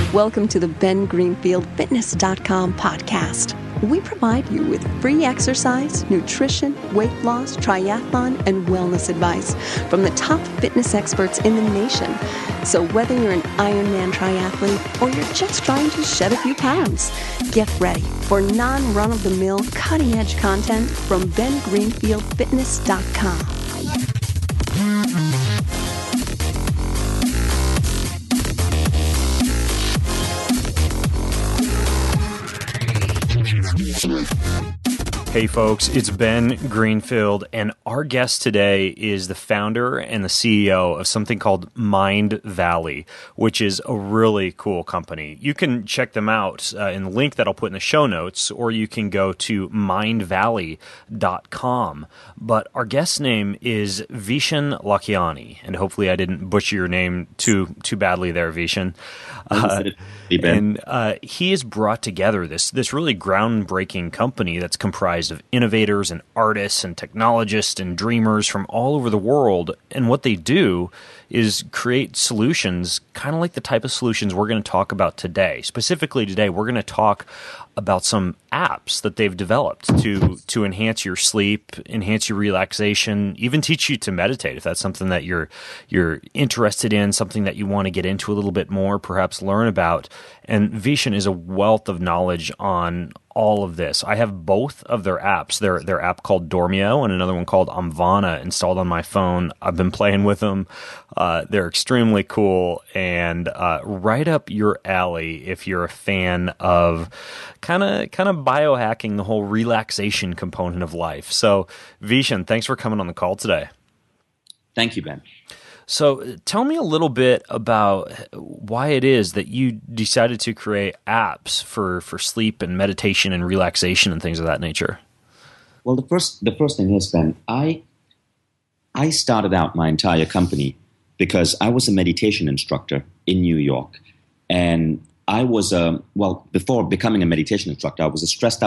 Welcome to the BenGreenfieldFitness.com podcast. We provide you with free exercise, nutrition, weight loss, triathlon, and wellness advice from the top fitness experts in the nation. So whether you're an Ironman triathlete or you're just trying to shed a few pounds, get ready for non-run-of-the-mill, cutting-edge content from BenGreenfieldFitness.com. Hey folks, it's Ben Greenfield, and our guest today is the founder and the CEO of something called Mindvalley, which is a really cool company. You can check them out in the link that I'll put in the show notes, or you can go to mindvalley.com. But our guest's name is Vishen Lakhiani, and hopefully I didn't butcher your name too badly there, Vishen. And he has brought together this really groundbreaking company that's comprised of innovators and artists and technologists and dreamers from all over the world. And what they do is create solutions kind of like the type of solutions we're going to talk about today. Specifically today, we're going to talk about some apps that they've developed to enhance your sleep, enhance your relaxation, even teach you to meditate if that's something that you're interested in, something that you want to get into a little bit more, perhaps learn about. And Vishen is a wealth of knowledge on all of this. I have both of their apps, their app called Dormio and another one called Omvana installed on my phone. I've been playing with them. They're extremely cool and right up your alley if you're a fan of kind of biohacking the whole relaxation component of life. So Vishen, thanks for coming on the call today. Thank you, Ben. So tell me a little bit about why it is that you decided to create apps for sleep and meditation and relaxation and things of that nature. Well, the first thing is, Ben, I started out my entire company because I was a meditation instructor in New York. And I was, before becoming a meditation instructor, I was a stressed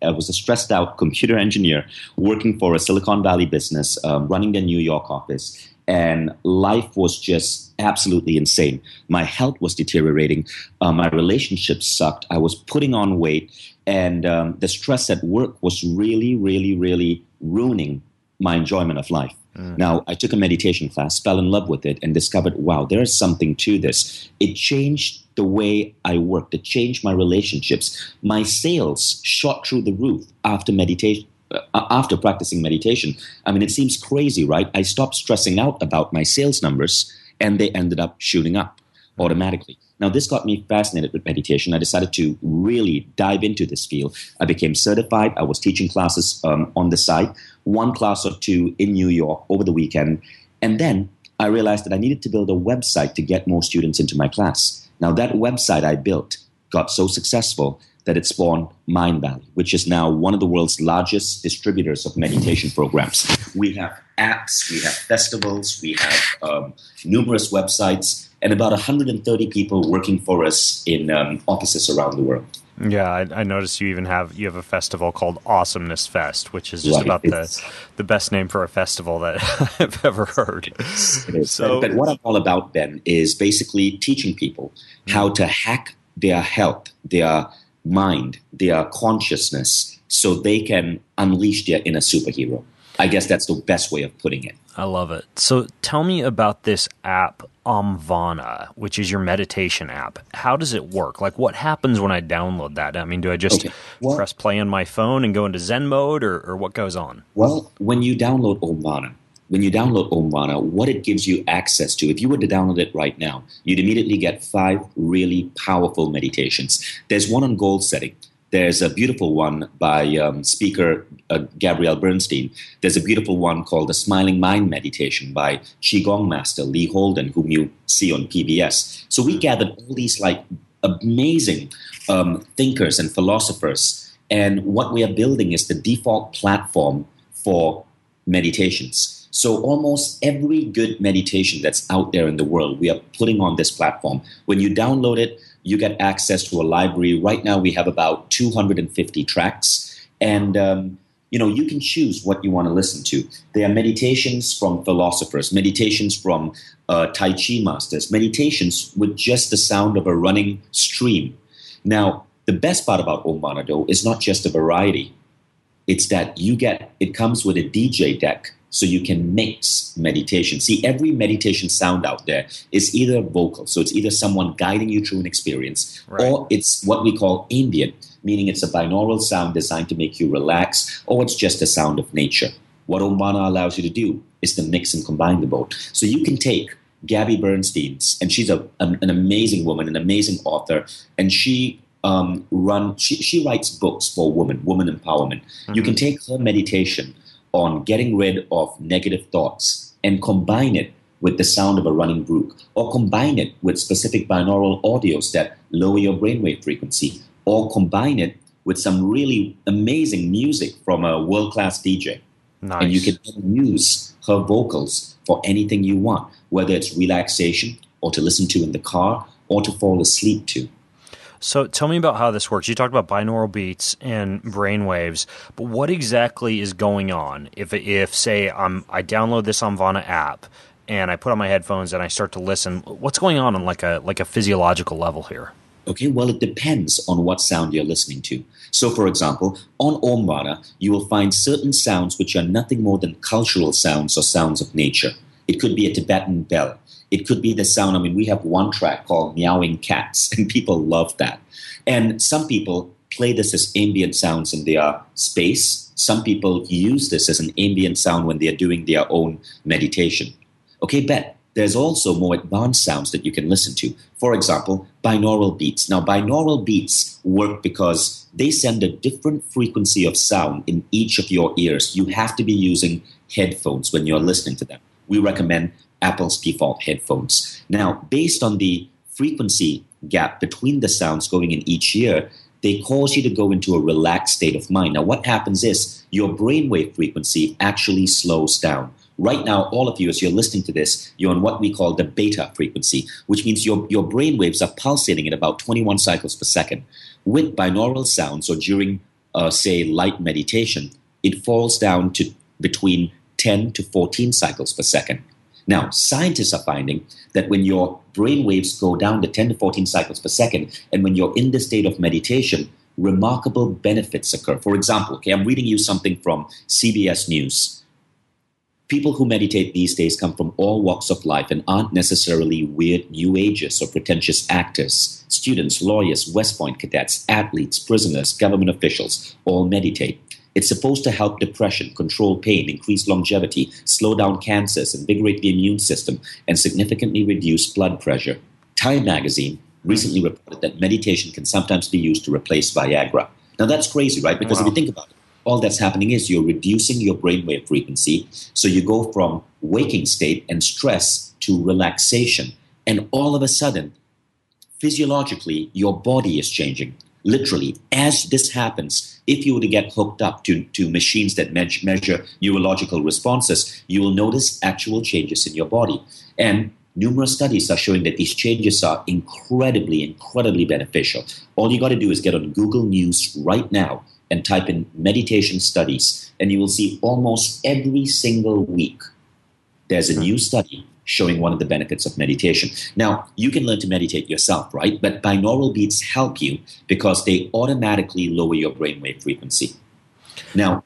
out computer engineer working for a Silicon Valley business, running the New York office. And life was just absolutely insane. My health was deteriorating. My relationships sucked. I was putting on weight. And the stress at work was really, really, really ruining my enjoyment of life. Now, I took a meditation class, fell in love with it, and discovered, wow, there is something to this. It changed the way I worked. It changed my relationships. My sales shot through the roof after meditation. After practicing meditation. I mean, it seems crazy, right? I stopped stressing out about my sales numbers and they ended up shooting up automatically. Now, this got me fascinated with meditation. I decided to really dive into this field. I became certified. I was teaching classes on the side, one class or two in New York over the weekend. And then I realized that I needed to build a website to get more students into my class. Now, that website I built got so successful that it spawned Mindvalley, which is now one of the world's largest distributors of meditation programs. We have apps, we have festivals, we have numerous websites, and about 130 people working for us in offices around the world. Yeah, I noticed you have a festival called Awesomeness Fest, which is just about the best name for a festival that I've ever heard. It is. But what I'm all about, Ben, is basically teaching people how to hack their health, their mind, their consciousness, so they can unleash their inner superhero. I guess that's the best way of putting it. I love it. So tell me about this app, Omvana, which is your meditation app. How does it work? Like, what happens when I download that? I mean, do I just press play on my phone and go into Zen mode, or what goes on? Well, when you download Omvana, what it gives you access to, if you were to download it right now, you'd immediately get 5 really powerful meditations. There's one on goal setting. There's a beautiful one by speaker Gabrielle Bernstein. There's a beautiful one called the Smiling Mind Meditation by Qigong master Lee Holden, whom you see on PBS. So we gathered all these like amazing thinkers and philosophers. And what we are building is the default platform for meditations. So almost every good meditation that's out there in the world, we are putting on this platform. When you download it, you get access to a library. Right now, we have about 250 tracks. And you can choose what you want to listen to. There are meditations from philosophers, meditations from Tai Chi masters, meditations with just the sound of a running stream. Now, the best part about Om Vana, though, is not just a variety. It's that it comes with a DJ deck, so you can mix meditation. See, every meditation sound out there is either vocal, so it's either someone guiding you through an experience, right, or it's what we call ambient, meaning it's a binaural sound designed to make you relax, or it's just the sound of nature. What Om Vana allows you to do is to mix and combine the both. So you can take Gabby Bernstein's, and she's an amazing woman, an amazing author, and she writes books for women empowerment. Mm-hmm. You can take her meditation on getting rid of negative thoughts and combine it with the sound of a running brook, or combine it with specific binaural audios that lower your brainwave frequency, or combine it with some really amazing music from a world-class DJ. Nice. And you can use her vocals for anything you want, whether it's relaxation or to listen to in the car or to fall asleep to. So tell me about how this works. You talked about binaural beats and brain waves, but what exactly is going on if say I download this Om Vana app and I put on my headphones and I start to listen? What's going on like a physiological level here? Okay, well, it depends on what sound you're listening to. So, for example, on Om Vana, you will find certain sounds which are nothing more than cultural sounds or sounds of nature. It could be a Tibetan bell. It could be the sound, we have one track called Meowing Cats, and people love that. And some people play this as ambient sounds in their space. Some people use this as an ambient sound when they're doing their own meditation. Okay, but there's also more advanced sounds that you can listen to. For example, binaural beats. Now, binaural beats work because they send a different frequency of sound in each of your ears. You have to be using headphones when you're listening to them. We recommend Apple's default headphones. Now, based on the frequency gap between the sounds going in each ear, they cause you to go into a relaxed state of mind. Now, what happens is your brainwave frequency actually slows down. Right now, all of you, as you're listening to this, you're on what we call the beta frequency, which means your brainwaves are pulsating at about 21 cycles per second. With binaural sounds or during, say, light meditation, it falls down to between 10 to 14 cycles per second. Now, scientists are finding that when your brain waves go down to 10 to 14 cycles per second, and when you're in the state of meditation, remarkable benefits occur. For example, okay, I'm reading you something from CBS News. People who meditate these days come from all walks of life and aren't necessarily weird New Agers or pretentious actors. Students, lawyers, West Point cadets, athletes, prisoners, government officials all meditate. It's supposed to help depression, control pain, increase longevity, slow down cancers, invigorate the immune system, and significantly reduce blood pressure. Time magazine recently reported that meditation can sometimes be used to replace Viagra. Now that's crazy, right? Because If you think about it, all that's happening is you're reducing your brainwave frequency, so you go from waking state and stress to relaxation. And all of a sudden, physiologically, your body is changing. Literally, as this happens, if you were to get hooked up to machines that measure neurological responses, you will notice actual changes in your body. And numerous studies are showing that these changes are incredibly, incredibly beneficial. All you got to do is get on Google News right now and type in meditation studies, and you will see almost every single week there's a new study showing one of the benefits of meditation. Now, you can learn to meditate yourself, right? But binaural beats help you because they automatically lower your brainwave frequency. Now,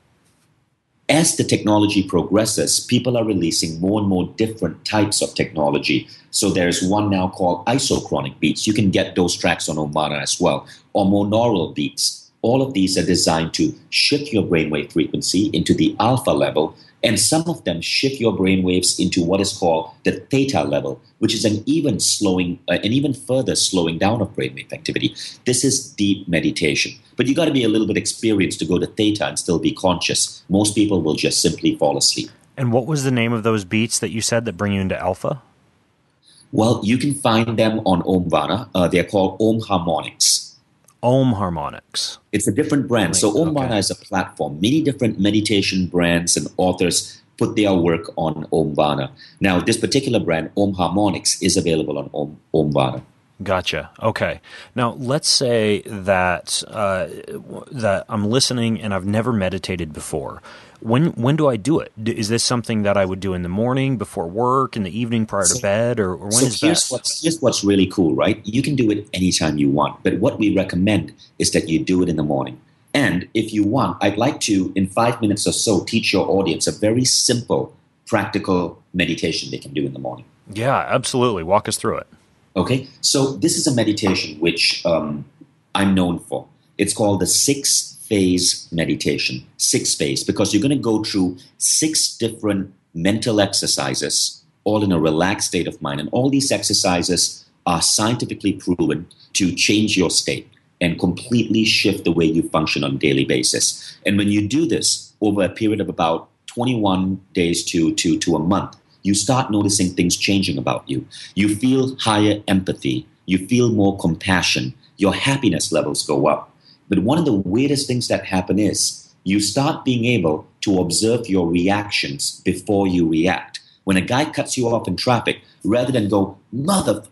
as the technology progresses, people are releasing more and more different types of technology. So there's one now called isochronic beats. You can get those tracks on Om Vana as well, or monaural beats. All of these are designed to shift your brainwave frequency into the alpha level, and some of them shift your brainwaves into what is called the theta level, which is an even further slowing down of brainwave activity. This is deep meditation. But you got to be a little bit experienced to go to theta and still be conscious. Most people will just simply fall asleep. And what was the name of those beats that you said that bring you into alpha? Well, you can find them on Om Vana. They're called Om Harmonics. Om Harmonics. It's a different brand. So Om Vana is a platform. Many different meditation brands and authors put their work on Om Vana. Now, this particular brand, Om Harmonics, is available on Om Vana. Gotcha. Okay. Now, let's say that that I'm listening and I've never meditated before. When do I do it? Is this something that I would do in the morning before work, in the evening prior to bed, or when is best? Here's what's really cool, right? You can do it anytime you want, but what we recommend is that you do it in the morning. And if you want, I'd like to, in 5 minutes or so, teach your audience a very simple, practical meditation they can do in the morning. Yeah, absolutely. Walk us through it. Okay, so this is a meditation which I'm known for. It's called the 6-phase meditation. 6-phase, because you're going to go through 6 different mental exercises, all in a relaxed state of mind. And all these exercises are scientifically proven to change your state and completely shift the way you function on a daily basis. And when you do this over a period of about 21 days to a month, you start noticing things changing about you. You feel higher empathy. You feel more compassion. Your happiness levels go up. But one of the weirdest things that happen is you start being able to observe your reactions before you react. When a guy cuts you off in traffic, rather than go, mother,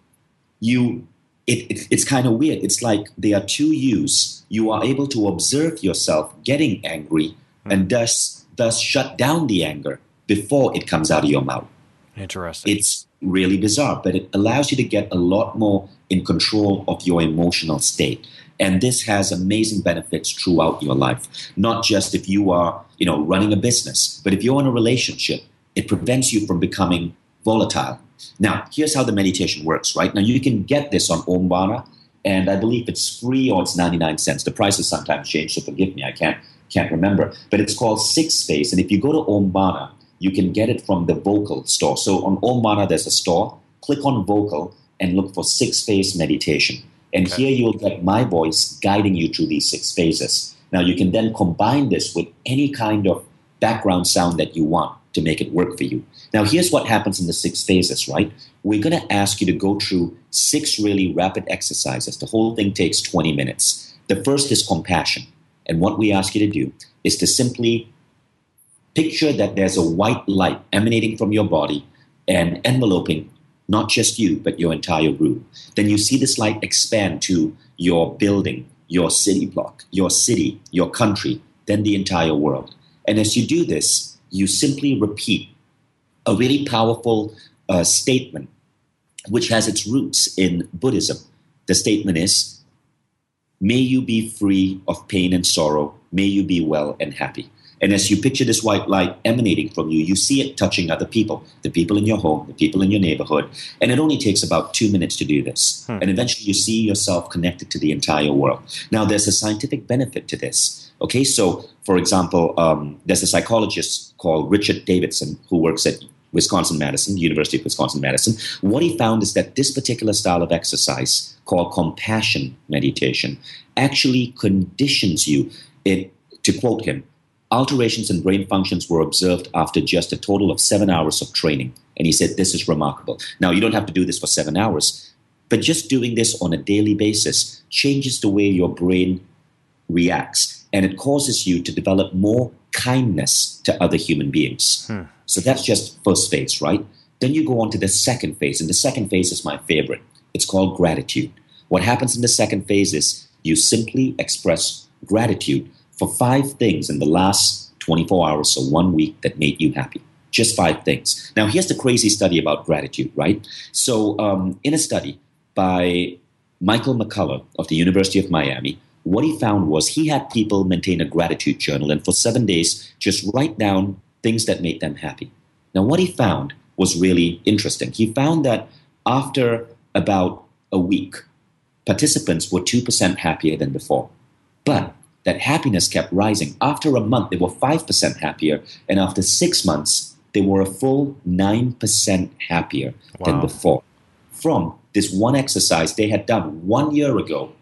it's kind of weird. It's like there are 2 yous. You are able to observe yourself getting angry and thus shut down the anger before it comes out of your mouth. Interesting. It's really bizarre, but it allows you to get a lot more in control of your emotional state. And this has amazing benefits throughout your life. Not just if you are, running a business, but if you're in a relationship, it prevents you from becoming volatile. Now, here's how the meditation works, right? Now, you can get this on Ombana, and I believe it's free or it's 99 cents. The prices sometimes change, so forgive me, I can't remember. But it's called 6-phase, and if you go to Ombana, you can get it from the Vocal store. So on Ombana, there's a store. Click on Vocal and look for 6-phase meditation. And here you'll get my voice guiding you through these 6 phases. Now, you can then combine this with any kind of background sound that you want to make it work for you. Now, here's what happens in the 6 phases, right? We're going to ask you to go through 6 really rapid exercises. The whole thing takes 20 minutes. The first is compassion. And what we ask you to do is to simply picture that there's a white light emanating from your body and enveloping not just you, but your entire room. Then you see this light expand to your building, your city block, your city, your country, then the entire world. And as you do this, you simply repeat a really powerful statement, which has its roots in Buddhism. The statement is, may you be free of pain and sorrow. May you be well and happy. And as you picture this white light emanating from you, you see it touching other people, the people in your home, the people in your neighborhood. And it only takes about 2 minutes to do this. And eventually you see yourself connected to the entire world. Now, there's a scientific benefit to this. Okay, so for example, there's a psychologist called Richard Davidson who works at Wisconsin-Madison, University of Wisconsin-Madison. What he found is that this particular style of exercise called compassion meditation actually conditions you. To quote him, alterations in brain functions were observed after just a total of 7 hours of training. And he said, this is remarkable. Now, you don't have to do this for 7 hours, but just doing this on a daily basis changes the way your brain reacts. And it causes you to develop more kindness to other human beings. So that's just first phase, right? Then you go on to the second phase. And the second phase is my favorite. It's called gratitude. What happens in the second phase is you simply express gratitude for 5 things in the last 24 hours or 1 week that made you happy. Just 5 things. Now, here's the crazy study about gratitude, right? So in a study by Michael McCullough of the University of Miami, what he found was he had people maintain a gratitude journal and for 7 days just write down things that made them happy. Now, what he found was really interesting. He found that after about a week, participants were 2% happier than before. But that happiness kept rising. After a month, they were 5% happier. And after 6 months, they were a full 9% happier than before. From this one exercise they had done 1 year ago,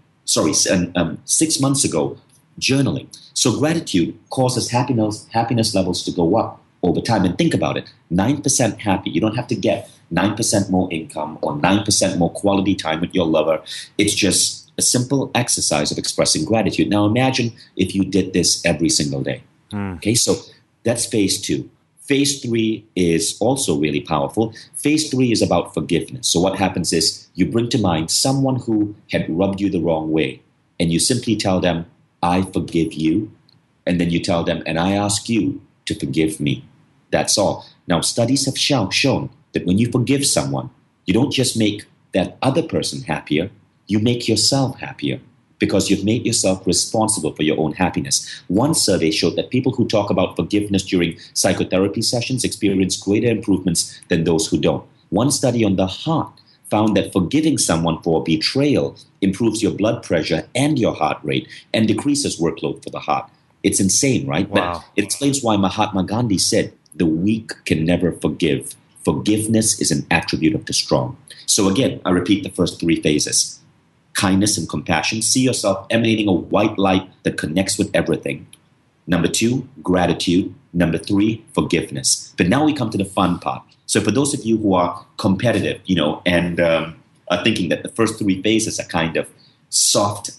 6 months ago, journaling. So gratitude causes happiness levels to go up over time. And think about it, 9% happy. You don't have to get 9% more income or 9% more quality time with your lover. It's just a simple exercise of expressing gratitude. Now imagine if you did this every single day. Okay, so that's phase 2. Phase 3 is also really powerful. Phase 3 is about forgiveness. So what happens is you bring to mind someone who had rubbed you the wrong way, and you simply tell them, I forgive you. And then you tell them, and I ask you to forgive me. That's all. Now, studies have shown that when you forgive someone, you don't just make that other person happier, you make yourself happier, because you've made yourself responsible for your own happiness. One survey showed that people who talk about forgiveness during psychotherapy sessions experience greater improvements than those who don't. One study on the heart found that forgiving someone for betrayal improves your blood pressure and your heart rate and decreases workload for the heart. It's insane, right? Wow. But it explains why Mahatma Gandhi said, the weak can never forgive. Forgiveness is an attribute of the strong. So again, I repeat the first 3 phases. Kindness and compassion. See yourself emanating a white light that connects with everything. Number 2, gratitude. Number 3, forgiveness. But now we come to the fun part. So for those of you who are competitive, and are thinking that the first 3 phases are kind of soft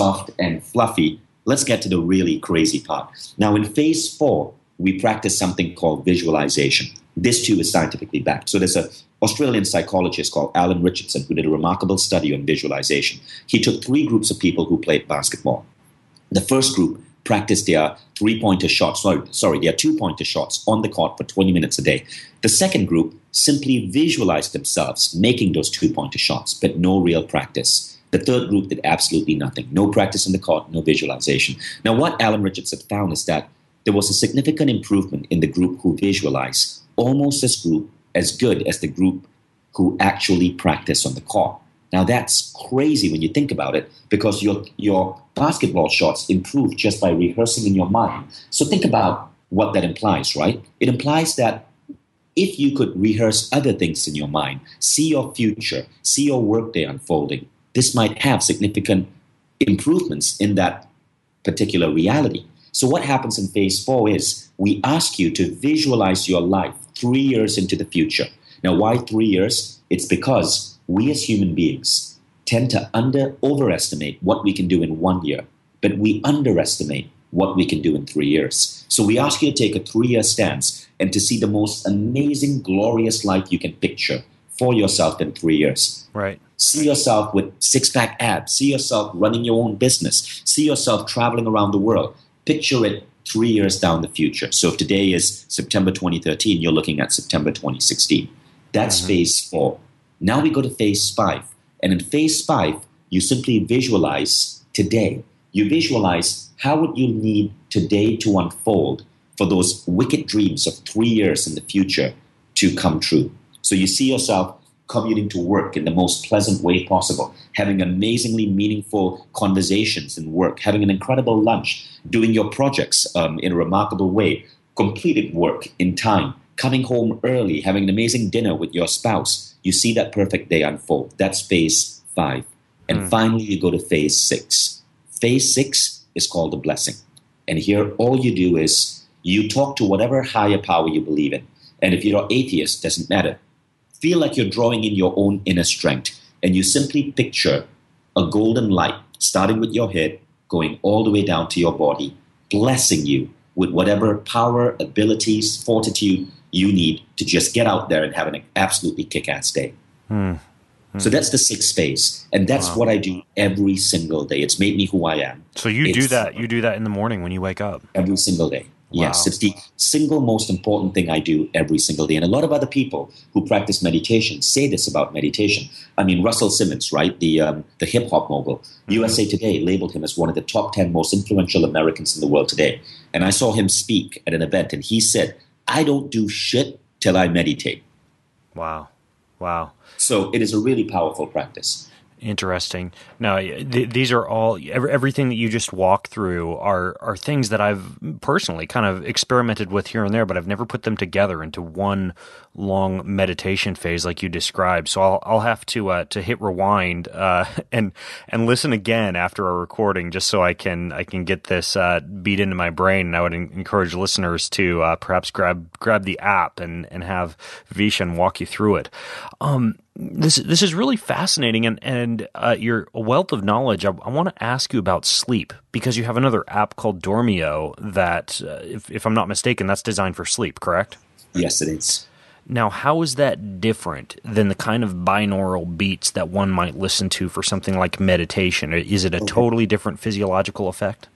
and fluffy, let's get to the really crazy part. Now in phase 4, we practice something called visualization. This too is scientifically backed. So there's an Australian psychologist called Alan Richardson who did a remarkable study on visualization. He took 3 groups of people who played basketball. The first group practiced their 3-pointer shots, their 2-pointer shots on the court for 20 minutes a day. The second group simply visualized themselves making those 2-pointer shots, but no real practice. The third group did absolutely nothing. No practice on the court, no visualization. Now what Alan Richardson found is that there was a significant improvement in the group who visualized, almost as good as the group who actually practiced on the court. Now that's crazy when you think about it, because your basketball shots improve just by rehearsing in your mind. So think about what that implies, right? It implies that if you could rehearse other things in your mind, see your future, see your workday unfolding, this might have significant improvements in that particular reality. So what happens in phase 4 is we ask you to visualize your life 3 years into the future. Now, why 3 years? It's because we as human beings tend to overestimate what we can do in 1 year, but we underestimate what we can do in 3 years. So we ask you to take a 3-year stance and to see the most amazing, glorious life you can picture for yourself in 3 years. Right. See yourself with 6-pack abs. See yourself running your own business. See yourself traveling around the world. Picture it 3 years down the future. So if today is September 2013, you're looking at September 2016. That's phase 4. Now we go to phase 5. And in phase 5, you simply visualize today. You visualize how would you need today to unfold for those wicked dreams of 3 years in the future to come true. So you see yourself commuting to work in the most pleasant way possible, having amazingly meaningful conversations in work, having an incredible lunch, doing your projects in a remarkable way, completing work in time, coming home early, having an amazing dinner with your spouse. You see that perfect day unfold. That's phase 5. And finally, you go to phase 6. Phase 6 is called the blessing. And here, all you do is you talk to whatever higher power you believe in. And if you're an atheist, doesn't matter. Feel like you're drawing in your own inner strength, and you simply picture a golden light starting with your head, going all the way down to your body, blessing you with whatever power, abilities, fortitude you need to just get out there and have an absolutely kick-ass day. So that's the 6th phase, and that's what I do every single day. It's made me who I am. So you do that in the morning when you wake up? Every single day. Wow. Yes, it's the single most important thing I do every single day. And a lot of other people who practice meditation say this about meditation. I mean, Russell Simmons, right, the hip-hop mogul, USA Today labeled him as one of the top 10 most influential Americans in the world today. And I saw him speak at an event, and he said, I don't do shit till I meditate. Wow. So it is a really powerful practice. Interesting. Now, these are all everything that you just walked through are things that I've personally kind of experimented with here and there, but I've never put them together into one long meditation phase like you described. So I'll have to hit rewind and listen again after our recording, just so I can get this beat into my brain. And I would encourage listeners to perhaps grab the app and have Vishen walk you through it. This is really fascinating, and your wealth of knowledge. I want to ask you about sleep, because you have another app called Dormio that, if I'm not mistaken, that's designed for sleep, correct? Yes, it is. Now, how is that different than the kind of binaural beats that one might listen to for something like meditation? Is it a totally different physiological effect?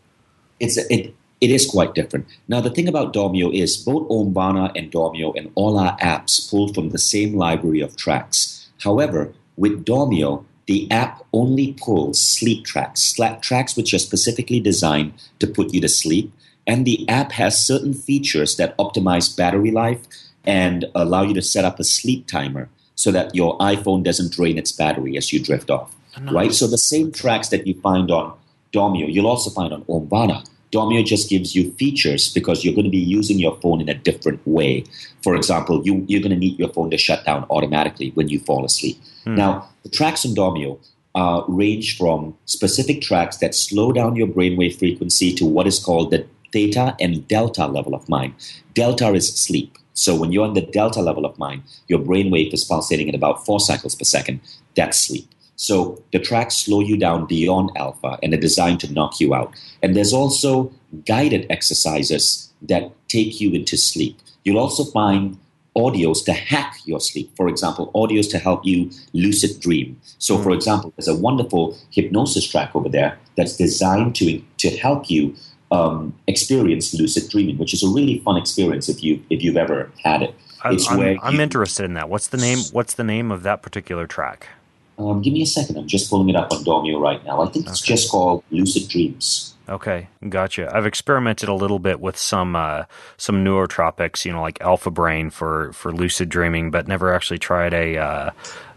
It is quite different. Now, the thing about Dormio is both Omvana and Dormio and all our apps pull from the same library of tracks. However, with Dormio, the app only pulls sleep tracks which are specifically designed to put you to sleep. And the app has certain features that optimize battery life and allow you to set up a sleep timer so that your iPhone doesn't drain its battery as you drift off, right? So the same tracks that you find on Dormio, you'll also find on Omvana. Dormio just gives you features because you're going to be using your phone in a different way. For example, you're going to need your phone to shut down automatically when you fall asleep. Now, the tracks on Dormio range from specific tracks that slow down your brainwave frequency to what is called the theta and delta level of mind. Delta is sleep. So when you're on the delta level of mind, your brainwave is pulsating at about 4 cycles per second. That's sleep. So the tracks slow you down beyond alpha and are designed to knock you out. And there's also guided exercises that take you into sleep. You'll also find audios to hack your sleep. For example, audios to help you lucid dream. So for example, there's a wonderful hypnosis track over there that's designed to help you experience lucid dreaming, which is a really fun experience if you've ever had it. I'm interested in that. What's the name of that particular track? Give me a second. I'm just pulling it up on Dormio right now. I think it's just called Lucid Dreams. Okay, gotcha. I've experimented a little bit with some neurotropics, like Alpha Brain for lucid dreaming, but never actually tried a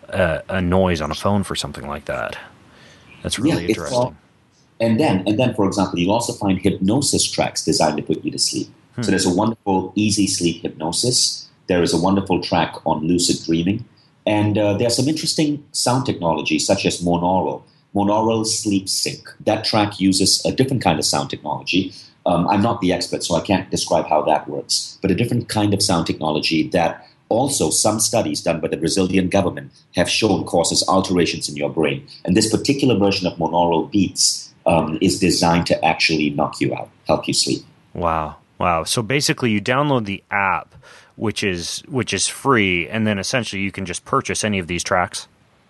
noise on a phone for something like that. That's really interesting. And then, for example, you'll also find hypnosis tracks designed to put you to sleep. So there's a wonderful easy sleep hypnosis. There is a wonderful track on lucid dreaming. And there's some interesting sound technology, such as monaural sleep sync. That track uses a different kind of sound technology. I'm not the expert, so I can't describe how that works, but a different kind of sound technology that also some studies done by the Brazilian government have shown causes alterations in your brain. And this particular version of monaural beats is designed to actually knock you out, help you sleep. Wow. So basically you download the app, which is free, and then essentially you can just purchase any of these tracks.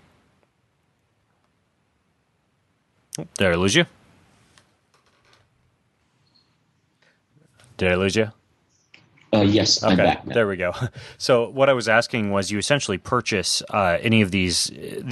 Did I lose you? Yes, I'm back now. There we go. So what I was asking was, you essentially purchase any of these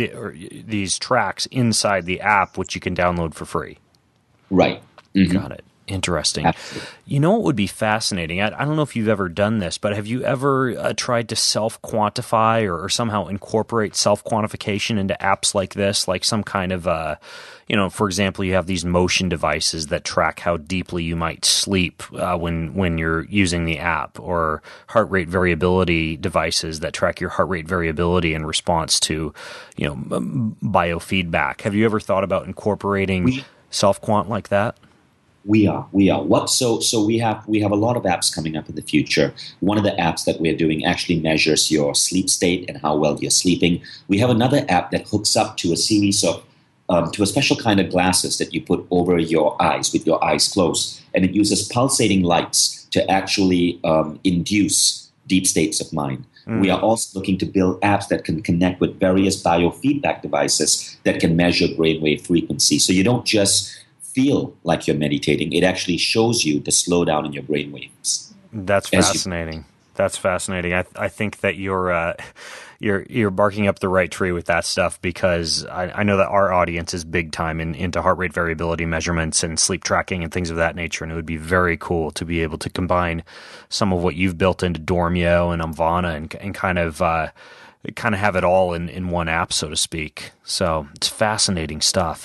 tracks inside the app, which you can download for free. Right. Mm-hmm. Got it. Interesting. Absolutely. You know what would be fascinating? I don't know if you've ever done this, but have you ever tried to self-quantify or somehow incorporate self-quantification into apps like this? Like some kind of, for example, you have these motion devices that track how deeply you might sleep when you're using the app, or heart rate variability devices that track your heart rate variability in response to, biofeedback. Have you ever thought about incorporating self-quant like that? We are. So we have a lot of apps coming up in the future. One of the apps that we're doing actually measures your sleep state and how well you're sleeping. We have another app that hooks up to a series of to a special kind of glasses that you put over your eyes with your eyes closed, and it uses pulsating lights to actually induce deep states of mind. We are also looking to build apps that can connect with various biofeedback devices that can measure brainwave frequency. So you don't just feel like you're meditating, it actually shows you the slowdown in your brain waves. That's fascinating. That's fascinating. I think that you're barking up the right tree with that stuff, because I know that our audience is big time into heart rate variability measurements and sleep tracking and things of that nature, and it would be very cool to be able to combine some of what you've built into Dormio and Omvana and kind of have it all in one app, so to speak. So it's fascinating stuff.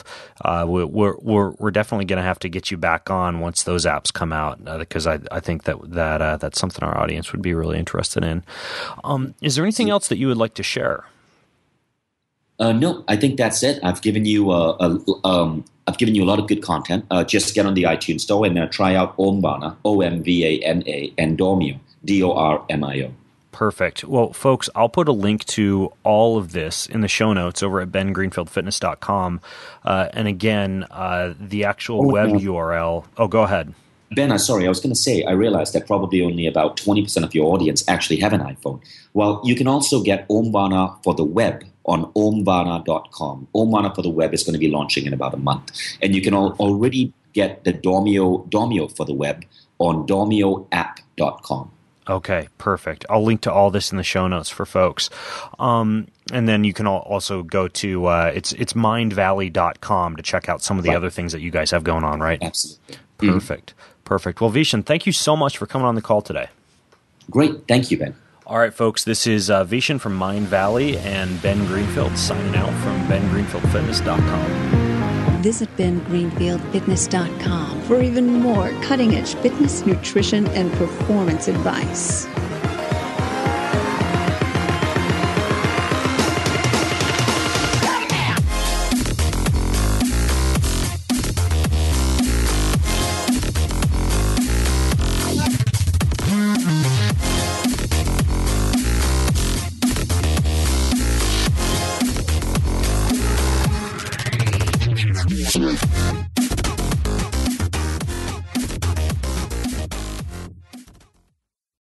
We're definitely going to have to get you back on once those apps come out, because I think that's something our audience would be really interested in. Is there anything else that you would like to share? No, I think that's it. I've given you a lot of good content. Just get on the iTunes store and try out Omvana, Omvana, and Dormio, Dormio. Perfect. Well, folks, I'll put a link to all of this in the show notes over at bengreenfieldfitness.com. And again, the actual web URL. Oh, go ahead. Ben, I was going to say, I realized that probably only about 20% of your audience actually have an iPhone. Well, you can also get Om Vana for the web on omvana.com. Om Vana for the web is going to be launching in about a month. And you can already get the Dormio for the web on dormioapp.com. Okay, perfect. I'll link to all this in the show notes for folks. And then you can also go to, it's mindvalley.com to check out some of the other things that you guys have going on, right? Absolutely. Perfect. Perfect. Well, Vishen, thank you so much for coming on the call today. Great. Thank you, Ben. All right, folks, this is Vishen from Mind Valley and Ben Greenfield signing out from bengreenfieldfitness.com. Visit bengreenfieldfitness.com for even more cutting-edge fitness, nutrition, and performance advice.